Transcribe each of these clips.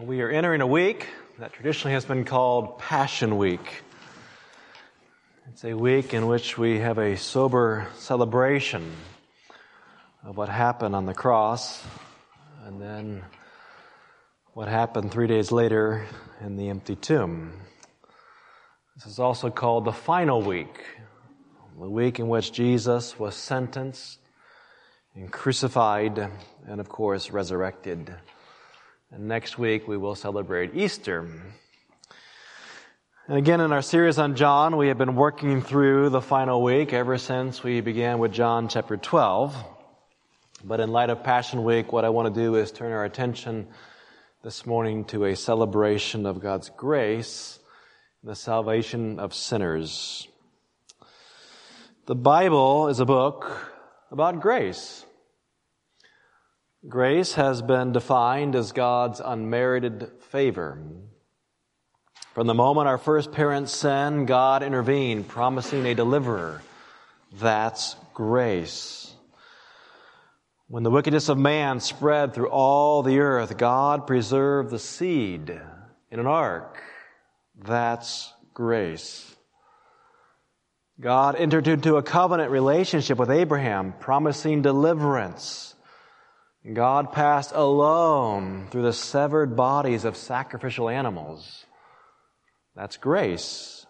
We are entering a week that traditionally has been called Passion Week. It's a week in which we have a sober celebration of what happened on the cross and then what happened 3 days later in the empty tomb. This is also called the final week, the week in which Jesus was sentenced and crucified and, of course, resurrected. And next week we will celebrate Easter. And again, in our series on John, we have been working through the final week ever since we began with John chapter 12. But in light of Passion Week, what I want to do is turn our attention this morning to a celebration of God's grace and the salvation of sinners. The Bible is a book about grace. Grace has been defined as God's unmerited favor. From the moment our first parents sinned, God intervened, promising a deliverer. That's grace. When the wickedness of man spread through all the earth, God preserved the seed in an ark. That's grace. God entered into a covenant relationship with Abraham, promising deliverance. God passed alone through the severed bodies of sacrificial animals. That's grace.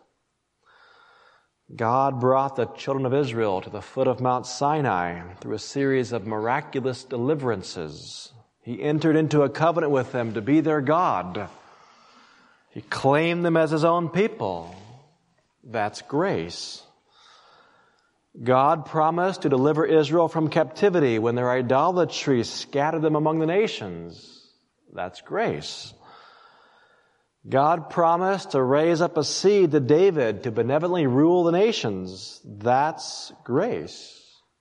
God brought the children of Israel to the foot of Mount Sinai through a series of miraculous deliverances. He entered into a covenant with them to be their God. He claimed them as His own people. That's grace. God promised to deliver Israel from captivity when their idolatry scattered them among the nations. That's grace. God promised to raise up a seed to David to benevolently rule the nations. That's grace.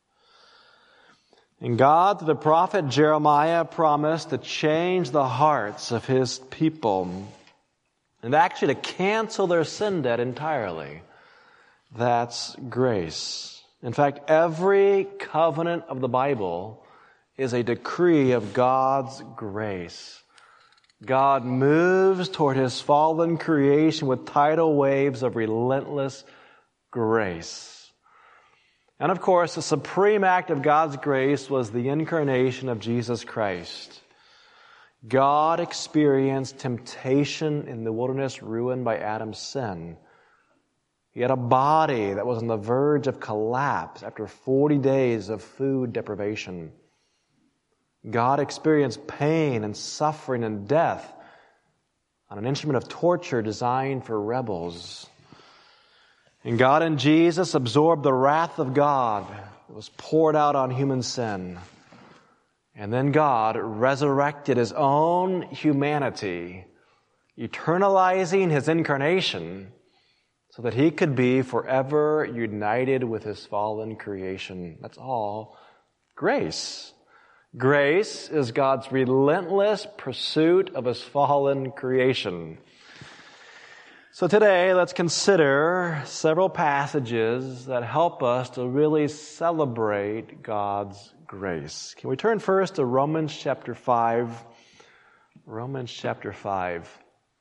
And God, through the prophet Jeremiah, promised to change the hearts of His people and actually to cancel their sin debt entirely. That's grace. In fact, every covenant of the Bible is a decree of God's grace. God moves toward His fallen creation with tidal waves of relentless grace. And of course, the supreme act of God's grace was the incarnation of Jesus Christ. God experienced temptation in the wilderness ruined by Adam's sin. He had a body that was on the verge of collapse after 40 days of food deprivation. God experienced pain and suffering and death on an instrument of torture designed for rebels. And God in Jesus absorbed the wrath of God that was poured out on human sin. And then God resurrected His own humanity, eternalizing His incarnation, so that He could be forever united with His fallen creation. That's all grace. Grace is God's relentless pursuit of His fallen creation. So today, let's consider several passages that help us to really celebrate God's grace. Can we turn first to Romans chapter 5? Romans chapter 5.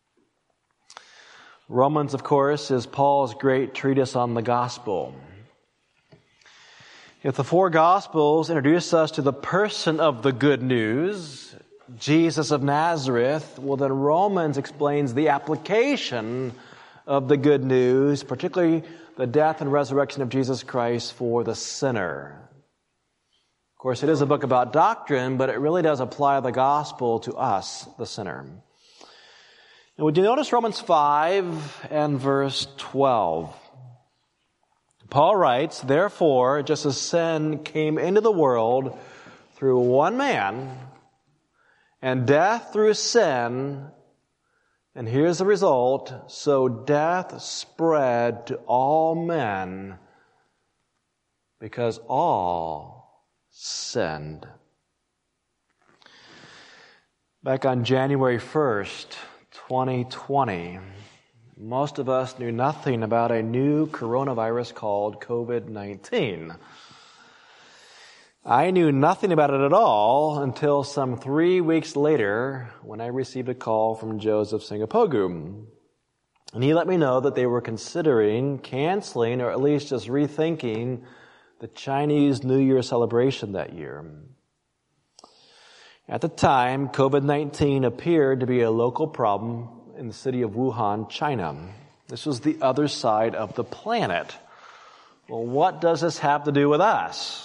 Romans, of course, is Paul's great treatise on the gospel. If the four Gospels introduce us to the person of the good news, Jesus of Nazareth, well then Romans explains the application of the good news, particularly the death and resurrection of Jesus Christ for the sinner. Of course, it is a book about doctrine, but it really does apply the gospel to us, the sinner. And would you notice Romans 5 and verse 12? Paul writes, "Therefore, just as sin came into the world through one man, and death through sin, and here's the result, so death spread to all men because all sinned." Back on January 1st, 2020, most of us knew nothing about a new coronavirus called COVID-19. I knew nothing about it at all until some 3 weeks later when I received a call from Joseph Singapogu. And he let me know that they were considering canceling or at least just rethinking the Chinese New Year celebration that year. At the time, COVID-19 appeared to be a local problem in the city of Wuhan, China. This was the other side of the planet. Well, what does this have to do with us?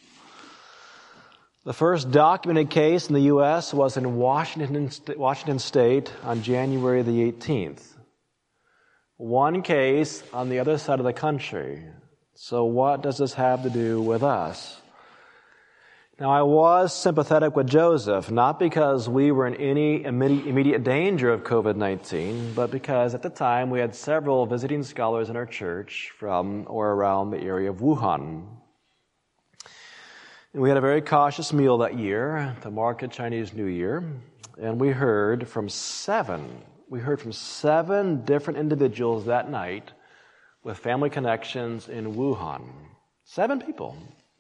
The first documented case in the U.S. was in Washington State on January the 18th. One case on the other side of the country. So what does this have to do with us? Now, I was sympathetic with Joseph, not because we were in any immediate danger of COVID-19, but because at the time we had several visiting scholars in our church from or around the area of Wuhan. And we had a very cautious meal that year to mark the Chinese New Year, and we heard from seven different individuals that night with family connections in Wuhan. 7 people.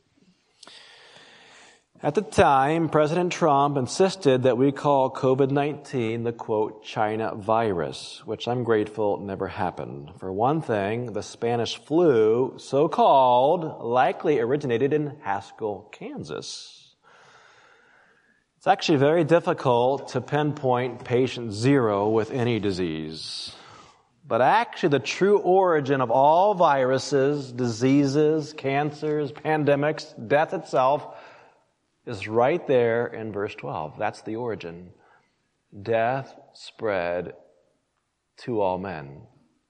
At the time, President Trump insisted that we call COVID-19 the, quote, China virus, which I'm grateful never happened. For one thing, the Spanish flu, so-called, likely originated in Haskell, Kansas. It's actually very difficult to pinpoint patient 0 with any disease. But actually, the true origin of all viruses, diseases, cancers, pandemics, death itself, is right there in verse 12. That's the origin. Death spread to all men.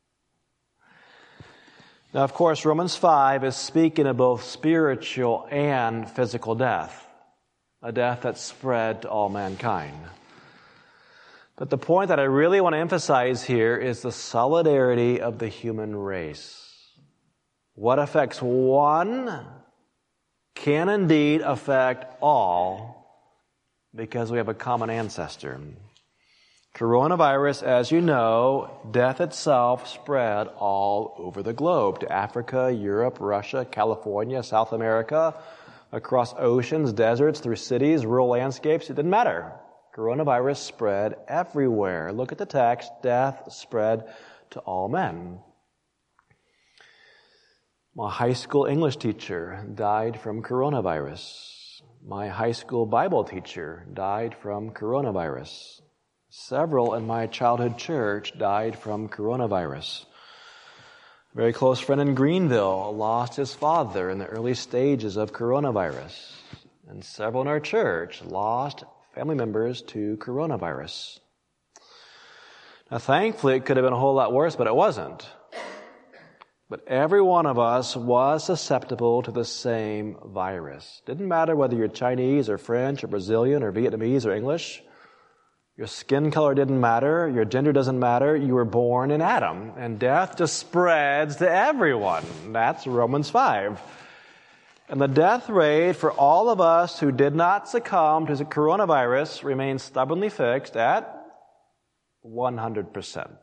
Now, of course, Romans 5 is speaking of both spiritual and physical death, a death that spread to all mankind. But the point that I really want to emphasize here is the solidarity of the human race. What affects one can indeed affect all because we have a common ancestor. Coronavirus, as you know, death itself spread all over the globe, to Africa, Europe, Russia, California, South America, across oceans, deserts, through cities, rural landscapes. It didn't matter. Coronavirus spread everywhere. Look at the text. Death spread to all men. My high school English teacher died from coronavirus. My high school Bible teacher died from coronavirus. Several in my childhood church died from coronavirus. A very close friend in Greenville lost his father in the early stages of coronavirus. And several in our church lost family members to coronavirus. Now, thankfully, it could have been a whole lot worse, but it wasn't. But every one of us was susceptible to the same virus. Didn't matter whether you're Chinese or French or Brazilian or Vietnamese or English. Your skin color didn't matter. Your gender doesn't matter. You were born in Adam. And death just spreads to everyone. That's Romans 5. And the death rate for all of us who did not succumb to the coronavirus remains stubbornly fixed at 100%.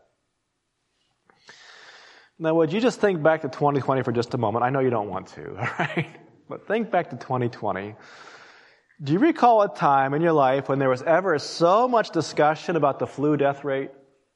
Now, would you just think back to 2020 for just a moment? I know you don't want to, all right? But think back to 2020. Do you recall a time in your life when there was ever so much discussion about the flu death rate?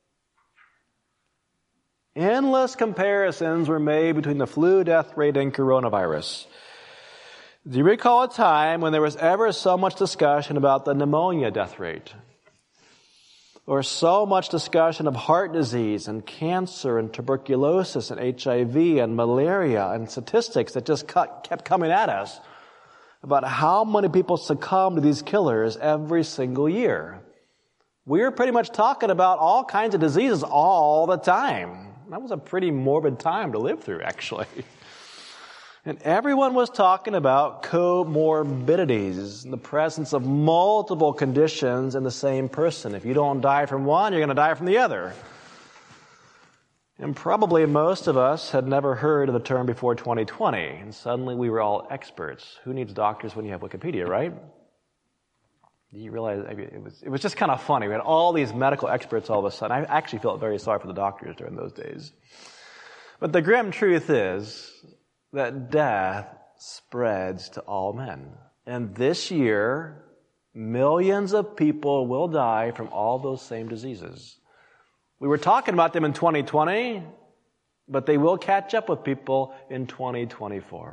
Endless comparisons were made between the flu death rate and coronavirus. Do you recall a time when there was ever so much discussion about the pneumonia death rate? Or so much discussion of heart disease and cancer and tuberculosis and HIV and malaria and statistics that just kept coming at us about how many people succumb to these killers every single year. We were pretty much talking about all kinds of diseases all the time. That was a pretty morbid time to live through, actually. And everyone was talking about comorbidities, the presence of multiple conditions in the same person. If you don't die from one, you're going to die from the other. And probably most of us had never heard of the term before 2020, and suddenly we were all experts. Who needs doctors when you have Wikipedia, right? You realize it was just kind of funny. We had all these medical experts all of a sudden. I actually felt very sorry for the doctors during those days. But the grim truth is that death spreads to all men. And this year, millions of people will die from all those same diseases. We were talking about them in 2020, but they will catch up with people in 2024.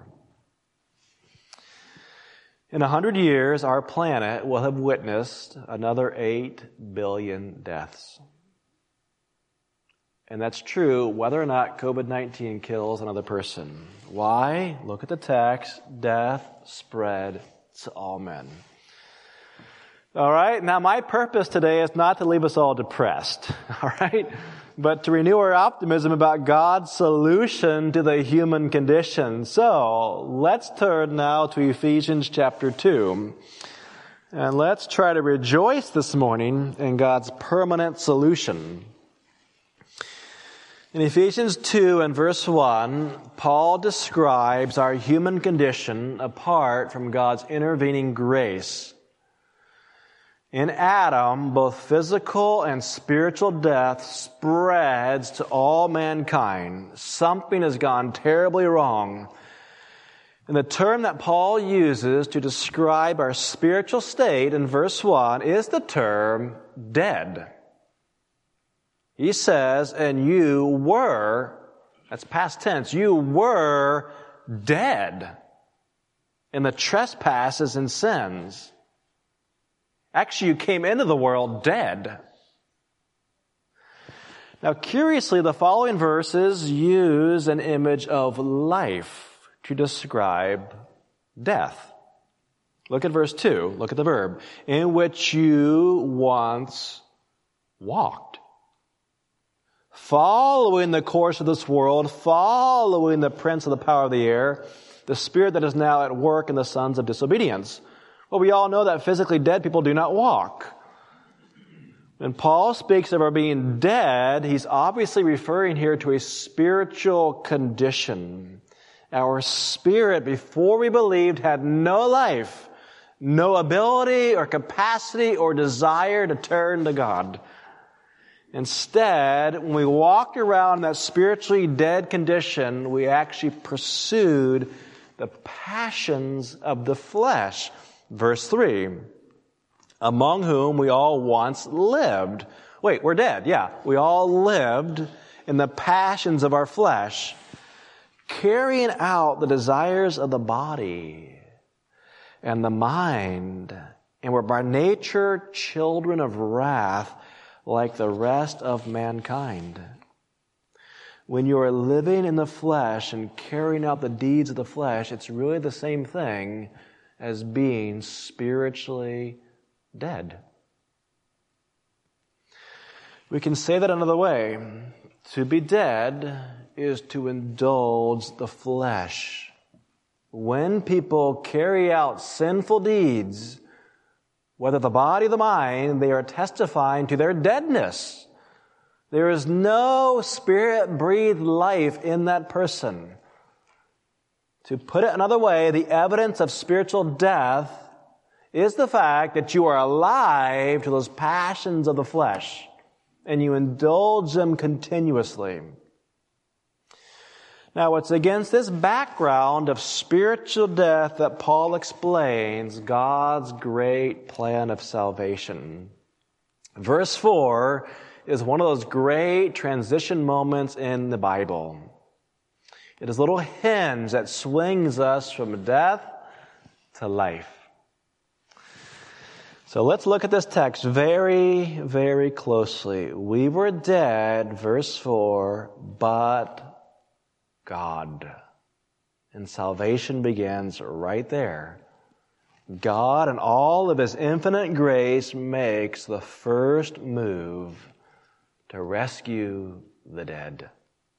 In 100 years, our planet will have witnessed another 8 billion deaths. And that's true whether or not COVID-19 kills another person. Why? Look at the text. Death spread to all men. All right? Now, my purpose today is not to leave us all depressed. All right? But to renew our optimism about God's solution to the human condition. So, let's turn now to Ephesians chapter 2. And let's try to rejoice this morning in God's permanent solution. In Ephesians 2 and verse 1, Paul describes our human condition apart from God's intervening grace. In Adam, both physical and spiritual death spreads to all mankind. Something has gone terribly wrong. And the term that Paul uses to describe our spiritual state in verse 1 is the term dead. He says, and you were, that's past tense, you were dead in the trespasses and sins. Actually, you came into the world dead. Now, curiously, the following verses use an image of life to describe death. Look at verse 2. Look at the verb. In which you once walked. Following the course of this world, following the prince of the power of the air, the spirit that is now at work in the sons of disobedience. Well, we all know that physically dead people do not walk. When Paul speaks of our being dead, he's obviously referring here to a spiritual condition. Our spirit, before we believed, had no life, no ability or capacity or desire to turn to God. Instead, when we walked around in that spiritually dead condition, we actually pursued the passions of the flesh. Verse 3, among whom we all once lived. Wait, we're dead. Yeah, we all lived in the passions of our flesh, carrying out the desires of the body and the mind, and were by nature children of wrath, like the rest of mankind. When you are living in the flesh and carrying out the deeds of the flesh, it's really the same thing as being spiritually dead. We can say that another way. To be dead is to indulge the flesh. When people carry out sinful deeds, whether the body or the mind, they are testifying to their deadness. There is no spirit-breathed life in that person. To put it another way, the evidence of spiritual death is the fact that you are alive to those passions of the flesh, and you indulge them continuously. Now, it's against this background of spiritual death that Paul explains God's great plan of salvation. Verse 4 is one of those great transition moments in the Bible. It is a little hinge that swings us from death to life. So let's look at this text very, very closely. We were dead, verse 4, but God. And salvation begins right there. God, in all of His infinite grace, makes the first move to rescue the dead.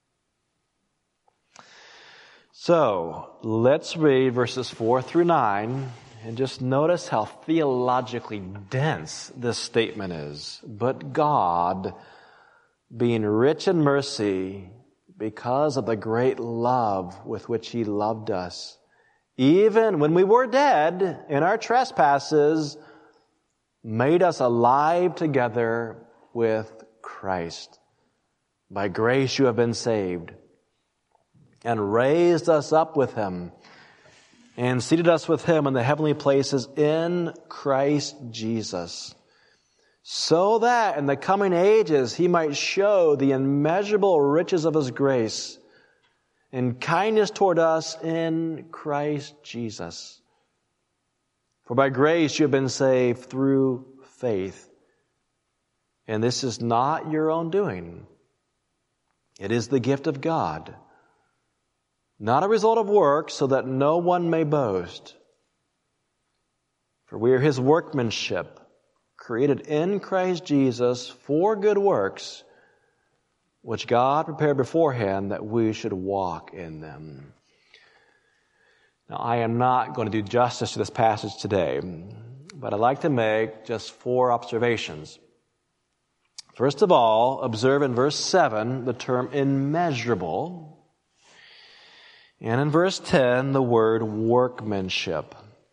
So, let's read verses 4 through 9, and just notice how theologically dense this statement is. But God, being rich in mercy, because of the great love with which He loved us, even when we were dead in our trespasses, made us alive together with Christ. By grace you have been saved, and raised us up with Him, and seated us with him in the heavenly places in Christ Jesus, so that in the coming ages he might show the immeasurable riches of his grace and kindness toward us in Christ Jesus. For by grace you have been saved through faith. And this is not your own doing. It is the gift of God, not a result of works, so that no one may boast. For we are his workmanship, created in Christ Jesus for good works, which God prepared beforehand that we should walk in them. Now, I am not going to do justice to this passage today, but I'd like to make just 4 observations. First of all, observe in verse 7 the term immeasurable, and in verse 10 the word workmanship.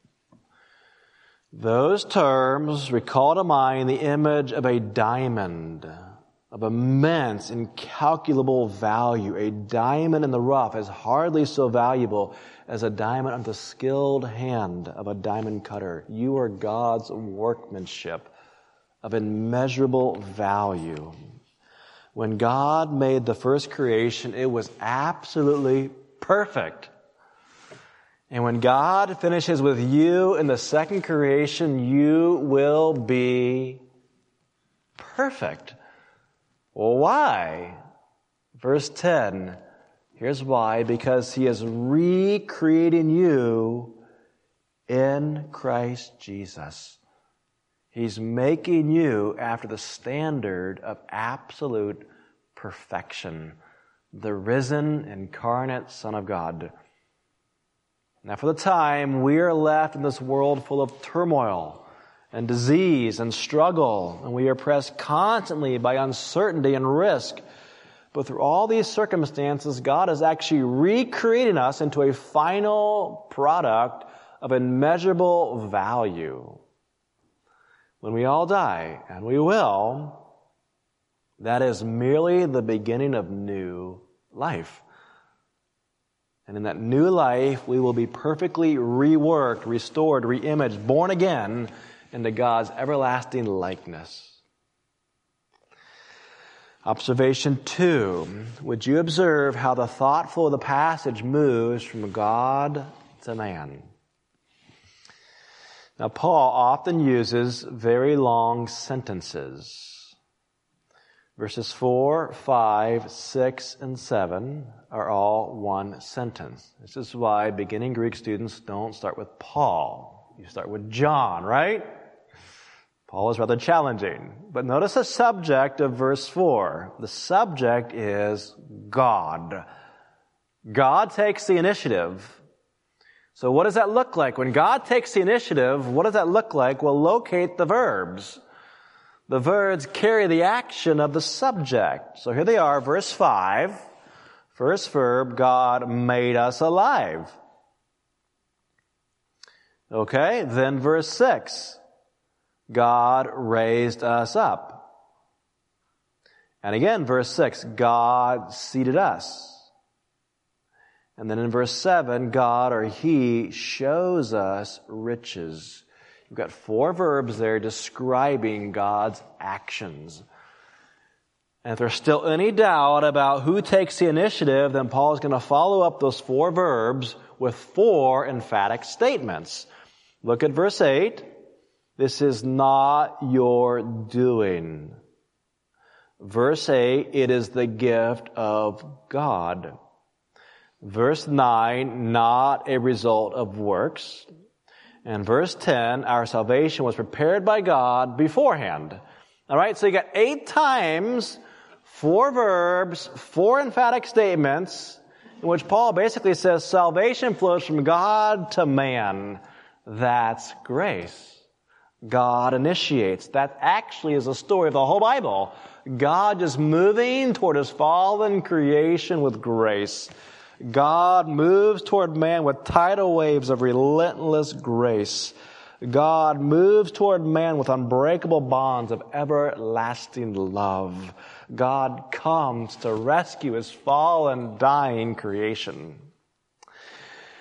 Those terms recall to mind the image of a diamond of immense, incalculable value. A diamond in the rough is hardly so valuable as a diamond on the skilled hand of a diamond cutter. You are God's workmanship of immeasurable value. When God made the first creation, it was absolutely perfect. And when God finishes with you in the second creation, you will be perfect. Well, why? Verse 10. Here's why. Because he is recreating you in Christ Jesus. He's making you after the standard of absolute perfection. The risen, incarnate Son of God. Now, for the time, we are left in this world full of turmoil and disease and struggle, and we are pressed constantly by uncertainty and risk. But through all these circumstances, God is actually recreating us into a final product of immeasurable value. When we all die, and we will, that is merely the beginning of new life. And in that new life, we will be perfectly reworked, restored, reimaged, born again into God's everlasting likeness. Observation 2. Would you observe how the thought flow of the passage moves from God to man? Now, Paul often uses very long sentences. Verses 4, 5, 6, and 7 are all one sentence. This is why beginning Greek students don't start with Paul. You start with John, right? Paul is rather challenging. But notice the subject of verse 4. The subject is God. God takes the initiative. So what does that look like? When God takes the initiative, what does that look like? Well, locate the verbs. The verbs carry the action of the subject. So here they are, verse 5. First verb, God made us alive. Okay, then verse 6. God raised us up. And again, verse 6, God seated us. And then in verse 7, God or He shows us riches. You've got 4 verbs there describing God's actions. And if there's still any doubt about who takes the initiative, then Paul is going to follow up those 4 verbs with 4 emphatic statements. Look at verse 8. This is not your doing. Verse 8, it is the gift of God. Verse 9, not a result of works. And verse 10, our salvation was prepared by God beforehand. All right, so you got 8 times, 4 verbs, 4 emphatic statements, in which Paul basically says salvation flows from God to man. That's grace. God initiates. That actually is the story of the whole Bible. God just moving toward His fallen creation with grace. God moves toward man with tidal waves of relentless grace. God moves toward man with unbreakable bonds of everlasting love. God comes to rescue His fallen, dying creation.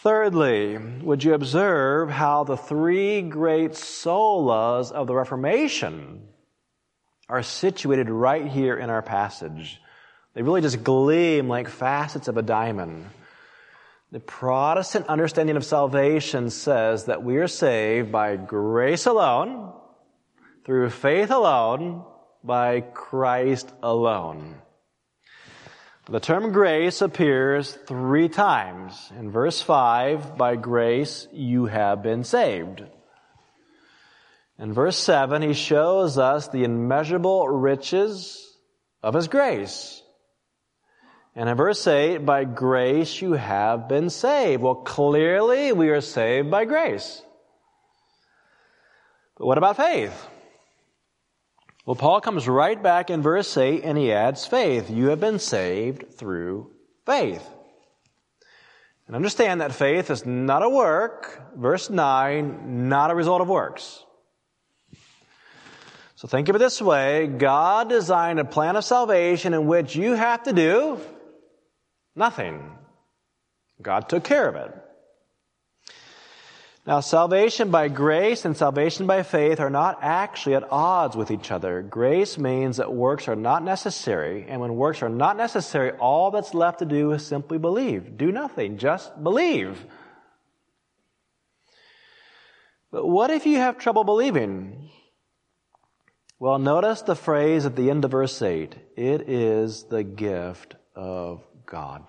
Thirdly, would you observe how the three great solas of the Reformation are situated right here in our passage? They really just gleam like facets of a diamond. The Protestant understanding of salvation says that we are saved by grace alone, through faith alone, by Christ alone. The term grace appears 3 times. In verse 5, by grace you have been saved. In verse 7, he shows us the immeasurable riches of his grace. And in verse 8, by grace you have been saved. Well, clearly we are saved by grace. But what about faith? Well, Paul comes right back in verse 8 and he adds faith. You have been saved through faith. And understand that faith is not a work. Verse 9, not a result of works. So think of it this way. God designed a plan of salvation in which you have to do nothing. God took care of it. Now, salvation by grace and salvation by faith are not actually at odds with each other. Grace means that works are not necessary, and when works are not necessary, all that's left to do is simply believe. Do nothing, just believe. But what if you have trouble believing? Well, notice the phrase at the end of verse 8. It is the gift of God.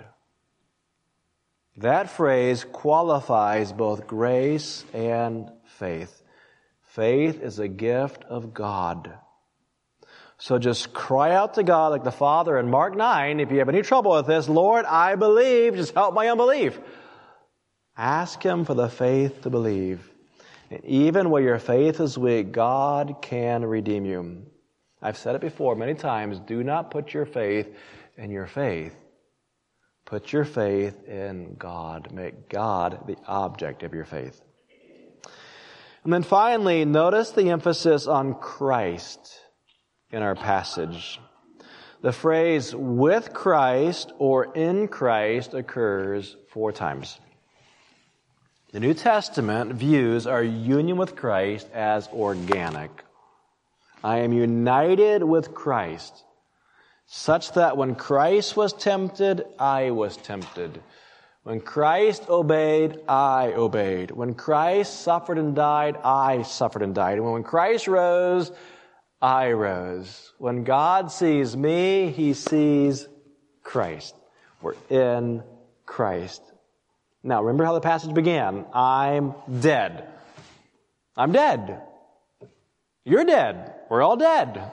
That phrase qualifies both grace and faith. Faith is a gift of God. So just cry out to God like the Father in Mark 9. If you have any trouble with this, Lord, I believe, just help my unbelief. Ask Him for the faith to believe. And even where your faith is weak, God can redeem you. I've said it before many times, do not put your faith in your faith. Put your faith in God. Make God the object of your faith. And then finally, notice the emphasis on Christ in our passage. The phrase with Christ or in Christ occurs 4 times. The New Testament views our union with Christ as organic. I am united with Christ, such that when Christ was tempted, I was tempted. When Christ obeyed, I obeyed. When Christ suffered and died, I suffered and died. And when Christ rose, I rose. When God sees me, He sees Christ. We're in Christ. Now, remember how the passage began. I'm dead. I'm dead. You're dead. We're all dead.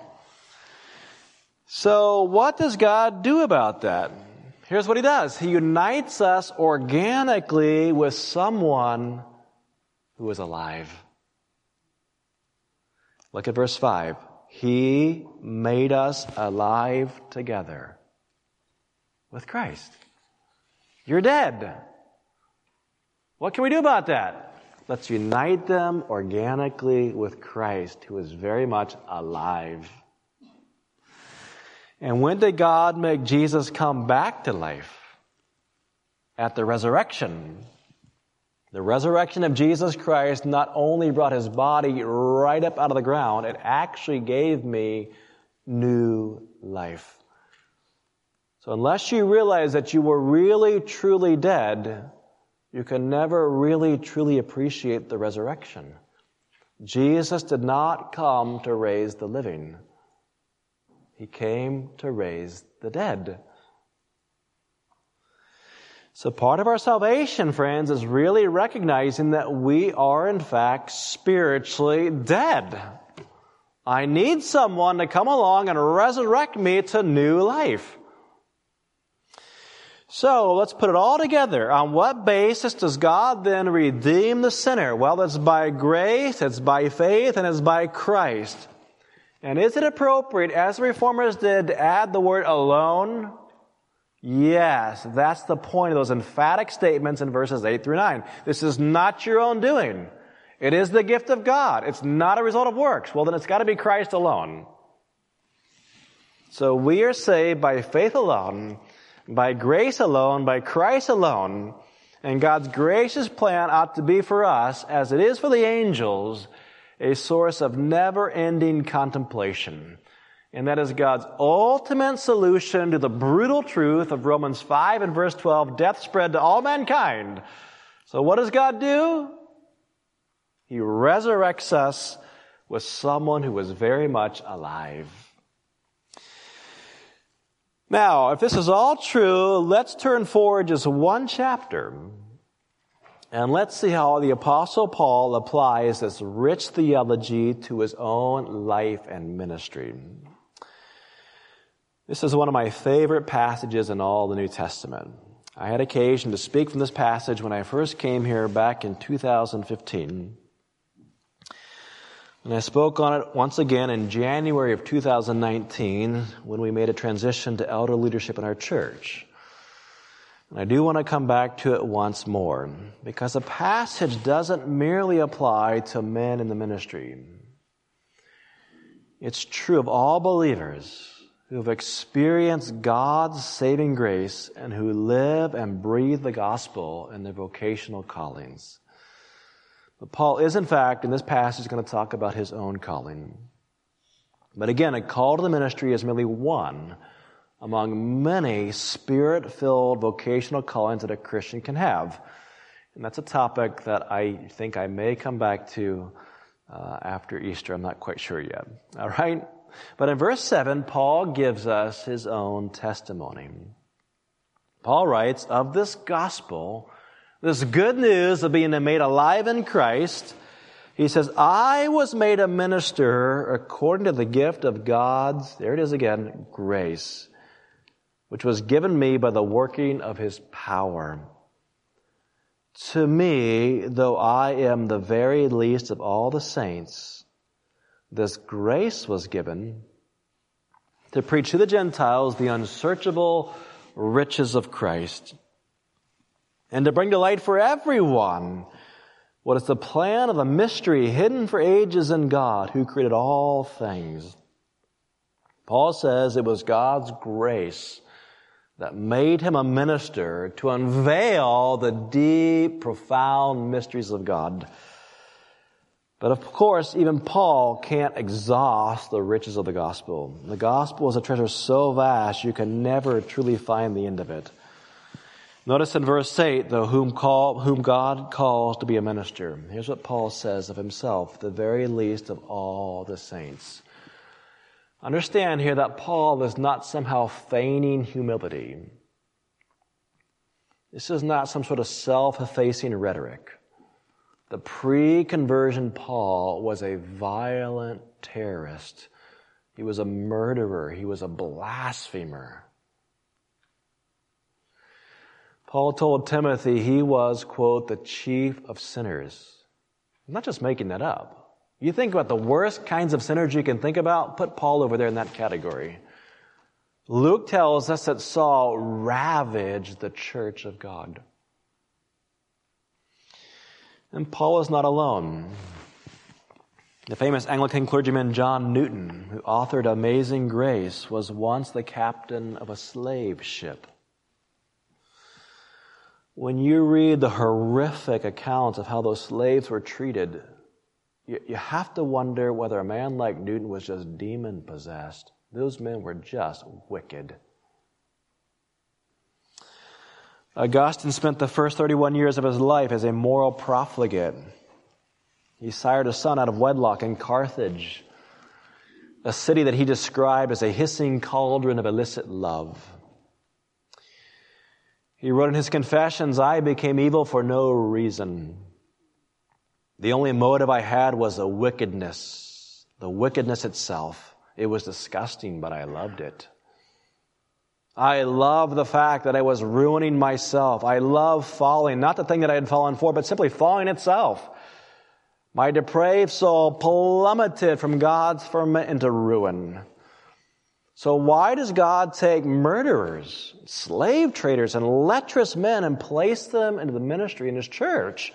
So what does God do about that? Here's what He does. He unites us organically with someone who is alive. Look at verse 5. He made us alive together with Christ. You're dead. What can we do about that? Let's unite them organically with Christ, who is very much alive. And when did God make Jesus come back to life? At the resurrection. The resurrection of Jesus Christ not only brought His body right up out of the ground, it actually gave me new life. So unless you realize that you were really, truly dead, you can never really, truly appreciate the resurrection. Jesus did not come to raise the living. He came to raise the dead. So part of our salvation, friends, is really recognizing that we are, in fact, spiritually dead. I need someone to come along and resurrect me to new life. So let's put it all together. On what basis does God then redeem the sinner? Well, it's by grace, it's by faith, and it's by Christ. And is it appropriate, as the Reformers did, to add the word alone? Yes, that's the point of those emphatic statements in verses 8 through 9. This is not your own doing. It is the gift of God. It's not a result of works. Well, then it's got to be Christ alone. So we are saved by faith alone, by grace alone, by Christ alone. And God's gracious plan ought to be for us, as it is for the angels, a source of never-ending contemplation. And that is God's ultimate solution to the brutal truth of Romans 5 and verse 12, death spread to all mankind. So what does God do? He resurrects us with someone who was very much alive. Now, if this is all true, let's turn forward just one chapter, and let's see how the Apostle Paul applies this rich theology to his own life and ministry. This is one of my favorite passages in all the New Testament. I had occasion to speak from this passage when I first came here back in 2015. And I spoke on it once again in January of 2019 when we made a transition to elder leadership in our church. And I do want to come back to it once more because the passage doesn't merely apply to men in the ministry. It's true of all believers who have experienced God's saving grace and who live and breathe the gospel in their vocational callings. But Paul is, in fact, in this passage, going to talk about his own calling. But again, a call to the ministry is merely one among many spirit-filled vocational callings that a Christian can have. And that's a topic that I think I may come back to after Easter. I'm not quite sure yet. All right? But in verse 7, Paul gives us his own testimony. Paul writes, of this gospel, this good news of being made alive in Christ, he says, I was made a minister according to the gift of God's, there it is again, grace, which was given me by the working of his power. To me, though I am the very least of all the saints, this grace was given to preach to the Gentiles the unsearchable riches of Christ, and to bring to light for everyone what is the plan of the mystery hidden for ages in God, who created all things. Paul says it was God's grace that made him a minister to unveil the deep, profound mysteries of God. But of course, even Paul can't exhaust the riches of the gospel. The gospel is a treasure so vast you can never truly find the end of it. Notice in verse 8, though, whom God calls to be a minister. Here's what Paul says of himself, the very least of all the saints. Understand here that Paul is not somehow feigning humility. This is not some sort of self-effacing rhetoric. The pre-conversion Paul was a violent terrorist. He was a murderer. He was a blasphemer. Paul told Timothy he was, quote, the chief of sinners. I'm not just making that up. You think about the worst kinds of sinners you can think about, put Paul over there in that category. Luke tells us that Saul ravaged the church of God. And Paul is not alone. The famous Anglican clergyman John Newton, who authored Amazing Grace, was once the captain of a slave ship. When you read the horrific accounts of how those slaves were treated, you have to wonder whether a man like Newton was just demon-possessed. Those men were just wicked. Augustine spent the first 31 years of his life as a moral profligate. He sired a son out of wedlock in Carthage, a city that he described as a hissing cauldron of illicit love. He wrote in his Confessions, I became evil for no reason. The only motive I had was the wickedness itself. It was disgusting, but I loved it. I love the fact that I was ruining myself. I love falling, not the thing that I had fallen for, but simply falling itself. My depraved soul plummeted from God's firmament into ruin. So why does God take murderers, slave traders, and lecherous men and place them into the ministry in His church?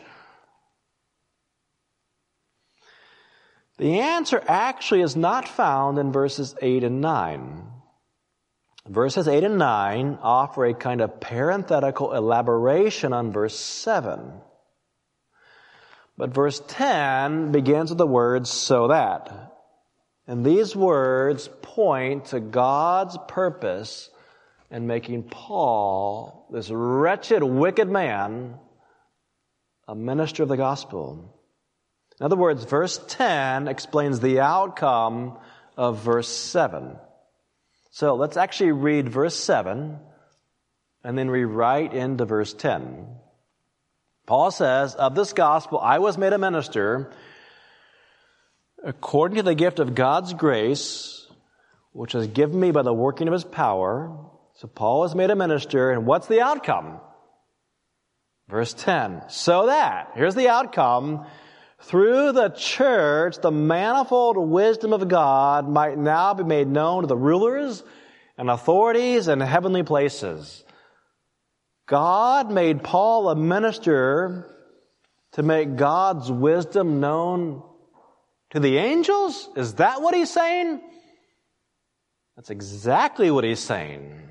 The answer actually is not found in verses 8 and 9. Verses 8 and 9 offer a kind of parenthetical elaboration on verse 7. But verse 10 begins with the words, so that. And these words point to God's purpose in making Paul, this wretched, wicked man, a minister of the gospel. In other words, verse 10 explains the outcome of verse 7. So let's actually read verse 7 and then rewrite into verse 10. Paul says, of this gospel I was made a minister according to the gift of God's grace, which was given me by the working of his power. So Paul was made a minister, and what's the outcome? Verse 10, so that, here's the outcome, through the church, the manifold wisdom of God might now be made known to the rulers and authorities in heavenly places. God made Paul a minister to make God's wisdom known to the angels? Is that what he's saying? That's exactly what he's saying.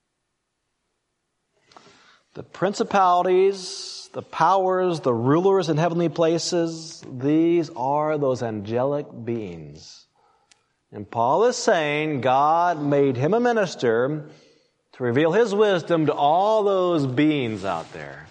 The principalities, the powers, the rulers in heavenly places, these are those angelic beings. And Paul is saying God made him a minister to reveal his wisdom to all those beings out there.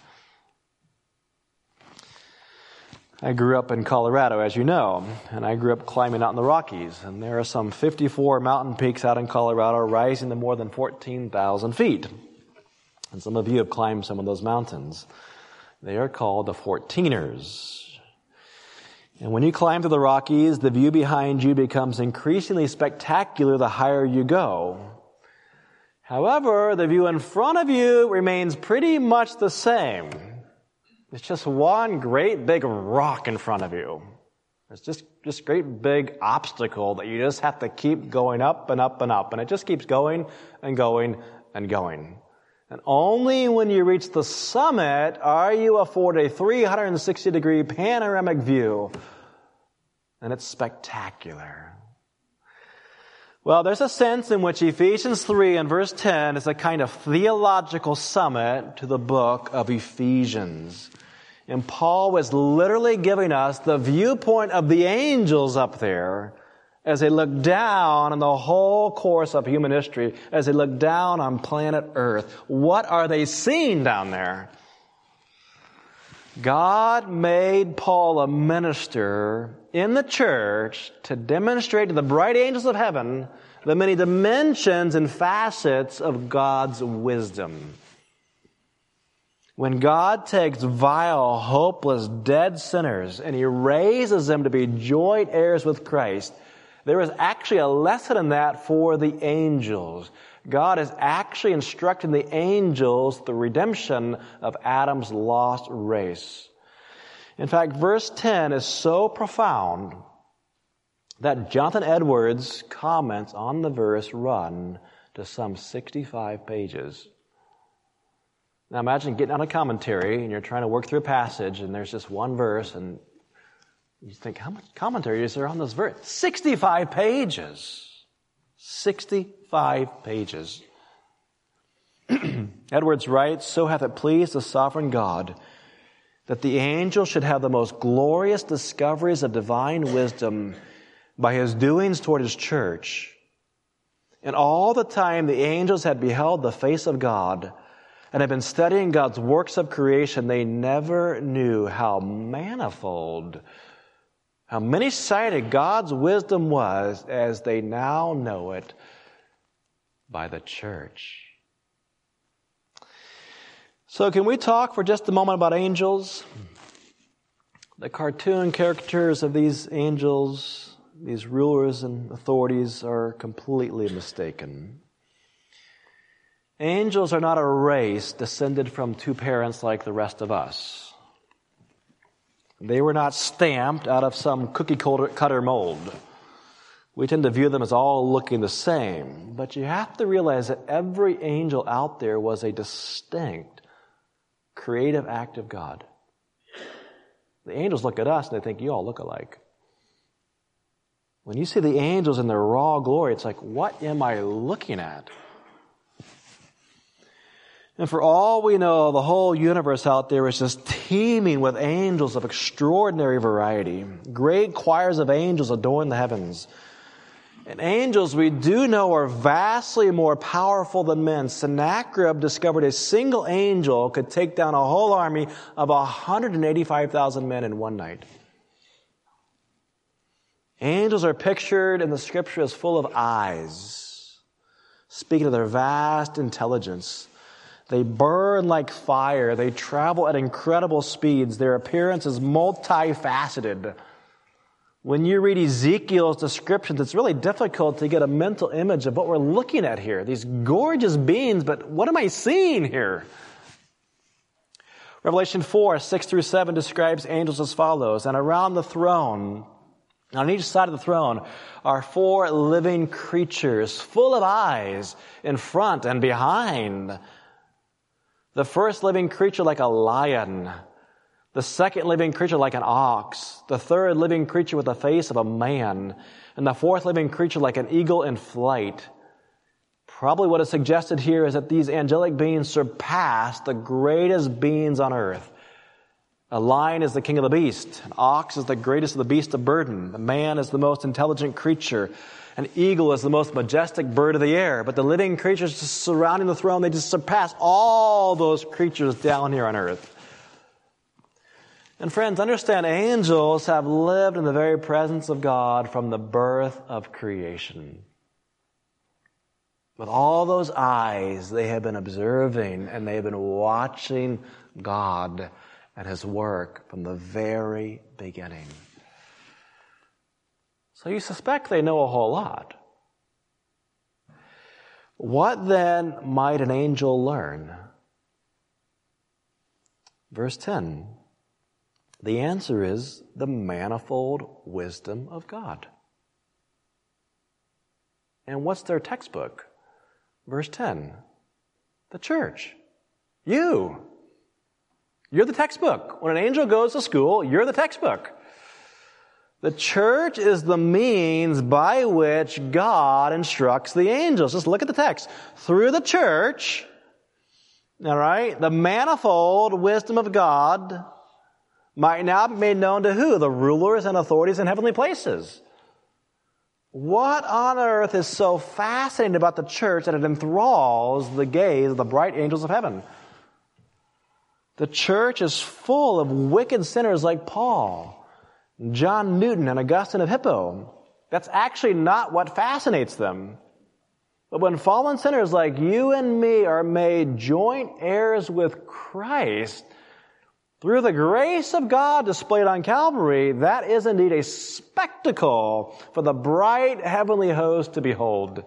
I grew up in Colorado, as you know, and I grew up climbing out in the Rockies. And there are some 54 mountain peaks out in Colorado rising to more than 14,000 feet. And some of you have climbed some of those mountains. They are called the 14ers. And when you climb through the Rockies, the view behind you becomes increasingly spectacular the higher you go. However, the view in front of you remains pretty much the same. It's just one great big rock in front of you. It's just great big obstacle that you just have to keep going up and up and up. And it just keeps going and going and going. And only when you reach the summit are you afforded a 360-degree panoramic view. And it's spectacular. Well, there's a sense in which Ephesians 3 and verse 10 is a kind of theological summit to the book of Ephesians. And Paul was literally giving us the viewpoint of the angels up there as they look down on the whole course of human history, as they look down on planet Earth. What are they seeing down there? God made Paul a minister in the church to demonstrate to the bright angels of heaven the many dimensions and facets of God's wisdom. When God takes vile, hopeless, dead sinners and he raises them to be joint heirs with Christ, there is actually a lesson in that for the angels. God is actually instructing the angels the redemption of Adam's lost race. In fact, verse 10 is so profound that Jonathan Edwards' comments on the verse run to some 65 pages. Now imagine getting on a commentary and you're trying to work through a passage and there's just one verse and you think, how much commentary is there on this verse? 65 pages. 65 pages. Edwards writes, so hath it pleased the sovereign God that the angel should have the most glorious discoveries of divine wisdom by his doings toward his church. And all the time the angels had beheld the face of God and had been studying God's works of creation, they never knew how manifold, how many-sided God's wisdom was as they now know it by the church. So can we talk for just a moment about angels? The cartoon characters of these angels, these rulers and authorities, are completely mistaken. Angels are not a race descended from two parents like the rest of us. They were not stamped out of some cookie-cutter mold. We tend to view them as all looking the same. But you have to realize that every angel out there was a distinct, creative act of God. The angels look at us and they think, you all look alike. When you see the angels in their raw glory, it's like, what am I looking at? And for all we know, the whole universe out there is just teeming with angels of extraordinary variety. Great choirs of angels adorn the heavens. And angels, we do know, are vastly more powerful than men. Sennacherib discovered a single angel could take down a whole army of 185,000 men in one night. Angels are pictured in the Scripture as full of eyes, speaking of their vast intelligence. They burn like fire. They travel at incredible speeds. Their appearance is multifaceted. When you read Ezekiel's descriptions, it's really difficult to get a mental image of what we're looking at here. These gorgeous beings, but what am I seeing here? Revelation 4, 6 through 7 describes angels as follows. And around the throne, on each side of the throne, are 4 living creatures full of eyes in front and behind. The first living creature like a lion. The second living creature like an ox. The third living creature with the face of a man. And the fourth living creature like an eagle in flight. Probably what is suggested here is that these angelic beings surpass the greatest beings on earth. A lion is the king of the beast. An ox is the greatest of the beasts of burden. A man is the most intelligent creature. An eagle is the most majestic bird of the air. But the living creatures just surrounding the throne, they just surpass all those creatures down here on earth. And friends, understand, angels have lived in the very presence of God from the birth of creation. With all those eyes, they have been observing and they have been watching God and His work from the very beginning. So you suspect they know a whole lot. What then might an angel learn? Verse 10. The answer is the manifold wisdom of God. And what's their textbook? Verse 10. The church. You're the textbook. When an angel goes to school, you're the textbook. The church is the means by which God instructs the angels. Just look at the text. Through the church, all right, the manifold wisdom of God might now be made known to who? The rulers and authorities in heavenly places. What on earth is so fascinating about the church that it enthralls the gaze of the bright angels of heaven? The church is full of wicked sinners like Paul, John Newton, and Augustine of Hippo. That's actually not what fascinates them. But when fallen sinners like you and me are made joint heirs with Christ, through the grace of God displayed on Calvary, that is indeed a spectacle for the bright heavenly host to behold.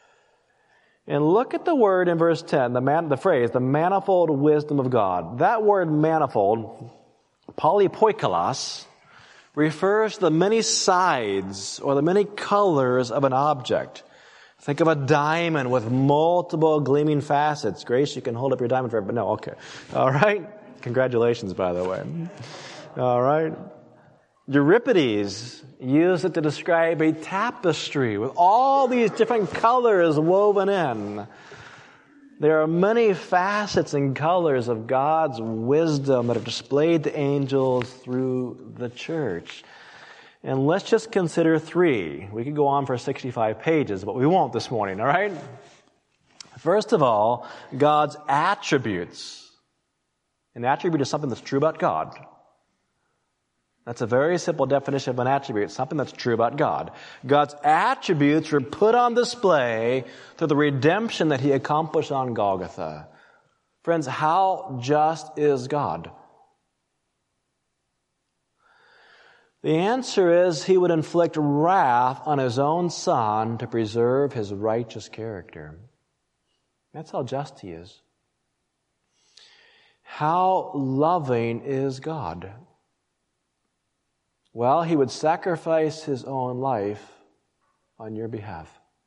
And look at the word in verse 10, the phrase, the manifold wisdom of God. That word manifold, polypoikilos, refers to the many sides or the many colors of an object. Think of a diamond with multiple gleaming facets. Grace, you can hold up your diamond for everybody. No, okay. All right. Congratulations, by the way. All right. Euripides used it to describe a tapestry with all these different colors woven in. There are many facets and colors of God's wisdom that are displayed to angels through the church. And let's just consider 3. We could go on for 65 pages, but we won't this morning, all right? First of all, God's attributes. An attribute is something that's true about God. That's a very simple definition of an attribute, something that's true about God. God's attributes were put on display through the redemption that He accomplished on Golgotha. Friends, how just is God? The answer is He would inflict wrath on His own Son to preserve His righteous character. That's how just He is. How loving is God? Well, He would sacrifice His own life on your behalf.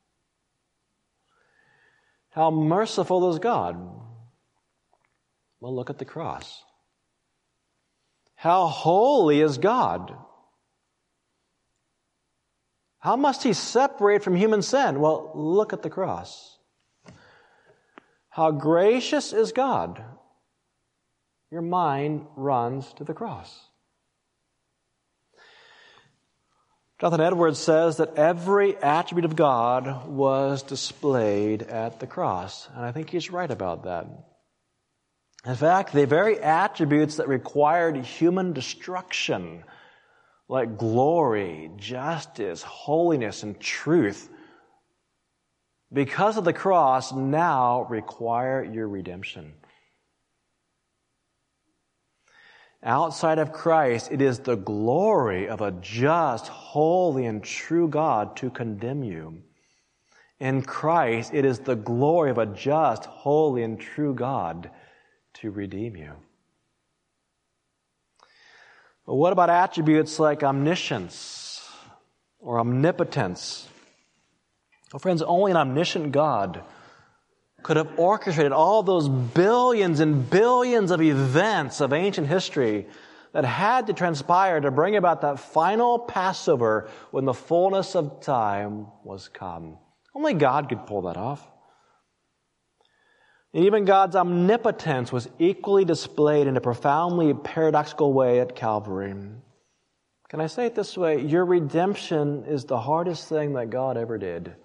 How merciful is God? Well, look at the cross. How holy is God? How must He separate from human sin? Well, look at the cross. How gracious is God? Your mind runs to the cross. Jonathan Edwards says that every attribute of God was displayed at the cross. And I think he's right about that. In fact, the very attributes that required human destruction, like glory, justice, holiness, and truth, because of the cross, now require your redemption. Outside of Christ, it is the glory of a just, holy, and true God to condemn you. In Christ, it is the glory of a just, holy, and true God to redeem you. But what about attributes like omniscience or omnipotence? Well, friends, only an omniscient God could have orchestrated all those billions and billions of events of ancient history that had to transpire to bring about that final Passover when the fullness of time was come. Only God could pull that off. And even God's omnipotence was equally displayed in a profoundly paradoxical way at Calvary. Can I say it this way? Your redemption is the hardest thing that God ever did.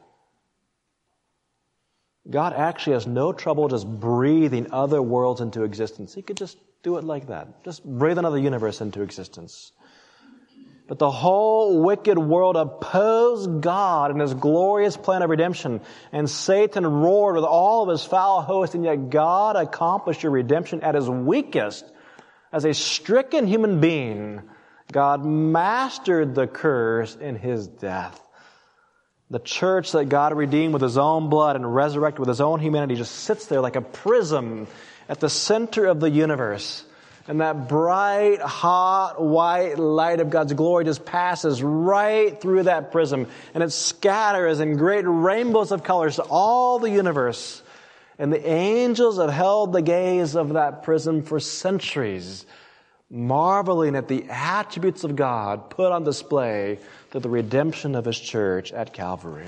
God actually has no trouble just breathing other worlds into existence. He could just do it like that. Just breathe another universe into existence. But the whole wicked world opposed God and His glorious plan of redemption. And Satan roared with all of his foul host, and yet God accomplished your redemption at His weakest. As a stricken human being, God mastered the curse in His death. The church that God redeemed with His own blood and resurrected with His own humanity just sits there like a prism at the center of the universe. And that bright, hot, white light of God's glory just passes right through that prism. And it scatters in great rainbows of colors to all the universe. And the angels have held the gaze of that prism for centuries, marveling at the attributes of God put on display through the redemption of His church at Calvary.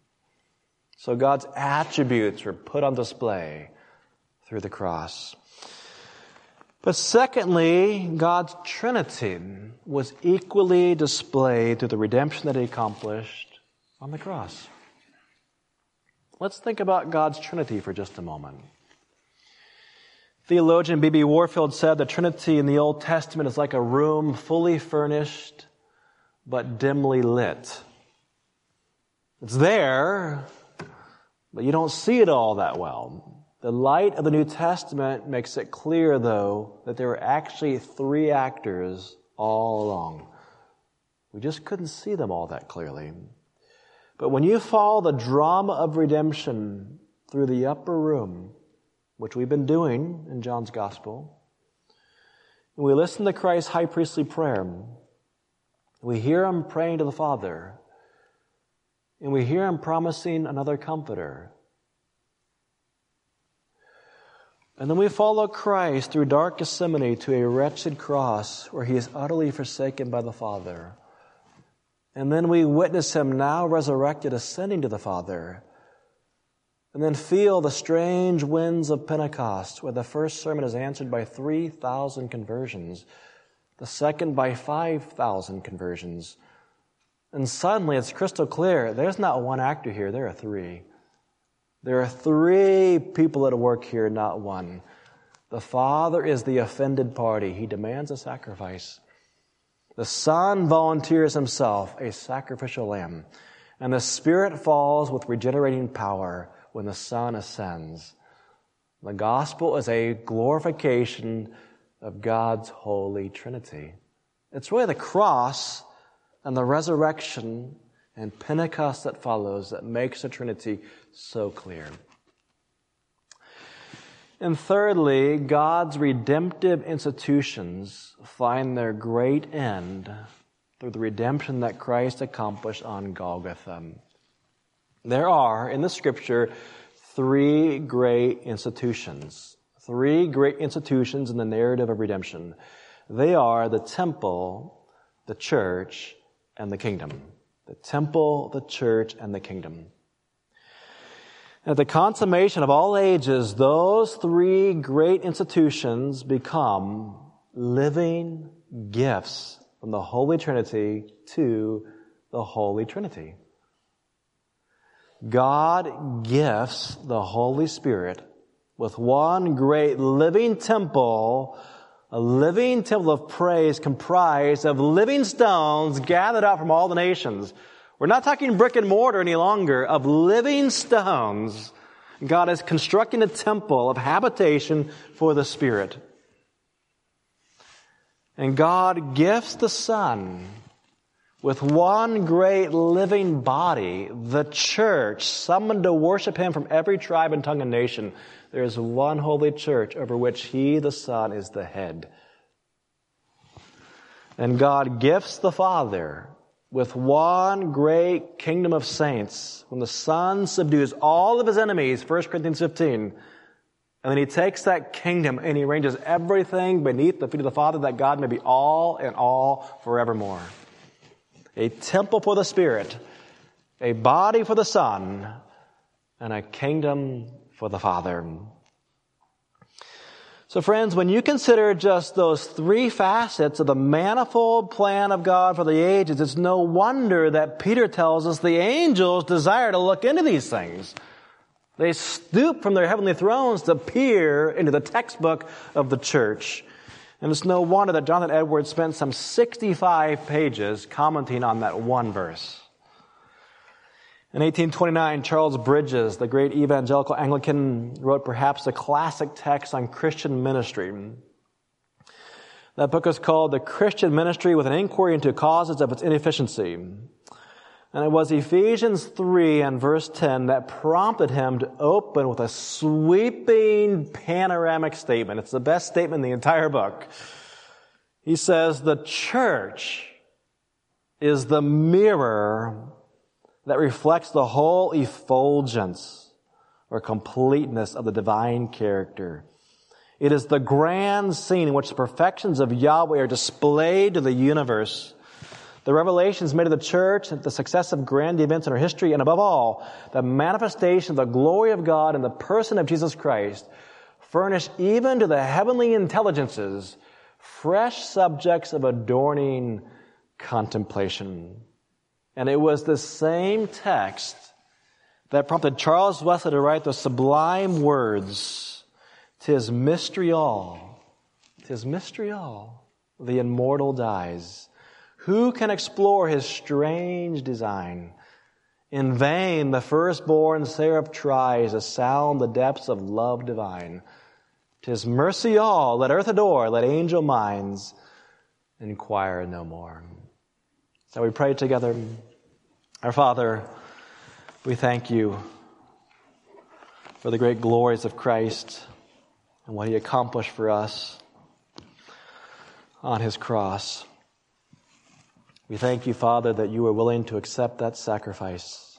So God's attributes were put on display through the cross. But secondly, God's Trinity was equally displayed through the redemption that He accomplished on the cross. Let's think about God's Trinity for just a moment. Theologian B.B. Warfield said the Trinity in the Old Testament is like a room fully furnished but dimly lit. It's there, but you don't see it all that well. The light of the New Testament makes it clear, though, that there were actually 3 actors all along. We just couldn't see them all that clearly. But when you follow the drama of redemption through the upper room, which we've been doing in John's Gospel, and we listen to Christ's high priestly prayer, we hear Him praying to the Father, and we hear Him promising another Comforter. And then we follow Christ through dark Gethsemane to a wretched cross where He is utterly forsaken by the Father. And then we witness Him now resurrected ascending to the Father. And then feel the strange winds of Pentecost where the first sermon is answered by 3,000 conversions. The second by 5,000 conversions. And suddenly it's crystal clear. There's not one actor here. There are 3. There are 3 people at work here, not one. The Father is the offended party. He demands a sacrifice. The Son volunteers Himself, a sacrificial lamb. And the Spirit falls with regenerating power when the Son ascends. The gospel is a glorification of God's holy Trinity. It's really the cross and the resurrection and Pentecost that follows that makes the Trinity so clear. And thirdly, God's redemptive institutions find their great end through the redemption that Christ accomplished on Golgotha. There are, in the Scripture, 3 great institutions. 3 great institutions in the narrative of redemption. They are the temple, the church, and the kingdom. The temple, the church, and the kingdom. At the consummation of all ages, those three great institutions become living gifts from the Holy Trinity to the Holy Trinity. God gifts the Holy Spirit with one great living temple, a living temple of praise comprised of living stones gathered out from all the nations. We're not talking brick and mortar any longer, of living stones. God is constructing a temple of habitation for the Spirit. And God gifts the Son with one great living body, the church, summoned to worship Him from every tribe and tongue and nation. There is one holy church over which He, the Son, is the head. And God gifts the Father with one great kingdom of saints. When the Son subdues all of His enemies, 1 Corinthians 15, and then He takes that kingdom and He arranges everything beneath the feet of the Father, that God may be all in all forevermore. A temple for the Spirit, a body for the Son, and a kingdom for the Father. So friends, when you consider just those three facets of the manifold plan of God for the ages, it's no wonder that Peter tells us the angels desire to look into these things. They stoop from their heavenly thrones to peer into the textbook of the church. And it's no wonder that Jonathan Edwards spent some 65 pages commenting on that one verse. In 1829, Charles Bridges, the great evangelical Anglican, wrote perhaps the classic text on Christian ministry. That book is called The Christian Ministry with an Inquiry into Causes of Its Inefficiency. And it was Ephesians 3 and verse 10 that prompted him to open with a sweeping panoramic statement. It's the best statement in the entire book. He says, the church is the mirror that reflects the whole effulgence or completeness of the divine character. It is the grand scene in which the perfections of Yahweh are displayed to the universe. The revelations made of the church, the successive grand events in our history, and above all, the manifestation of the glory of God in the person of Jesus Christ, furnish even to the heavenly intelligences fresh subjects of adorning contemplation. And it was the same text that prompted Charles Wesley to write the sublime words, "'Tis mystery all, 'tis mystery all, the immortal dies. Who can explore His strange design? In vain the firstborn seraph tries to sound the depths of love divine. 'Tis mercy all, let earth adore, let angel minds inquire no more." So we pray together. Our Father, we thank You for the great glories of Christ and what He accomplished for us on His cross. We thank You, Father, that You were willing to accept that sacrifice.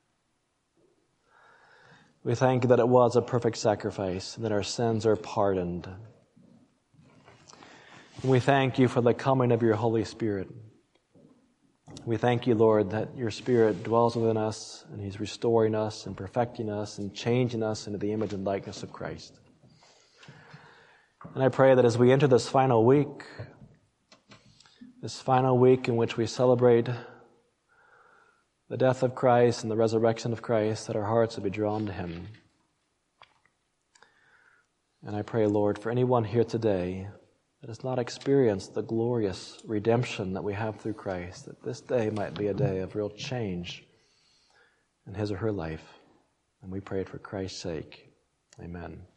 We thank You that it was a perfect sacrifice and that our sins are pardoned. And we thank You for the coming of Your Holy Spirit. We thank You, Lord, that Your Spirit dwells within us and He's restoring us and perfecting us and changing us into the image and likeness of Christ. And I pray that as we enter this final week in which we celebrate the death of Christ and the resurrection of Christ, that our hearts will be drawn to Him. And I pray, Lord, for anyone here today that has not experienced the glorious redemption that we have through Christ, that this day might be a day of real change in his or her life. And we pray it for Christ's sake. Amen.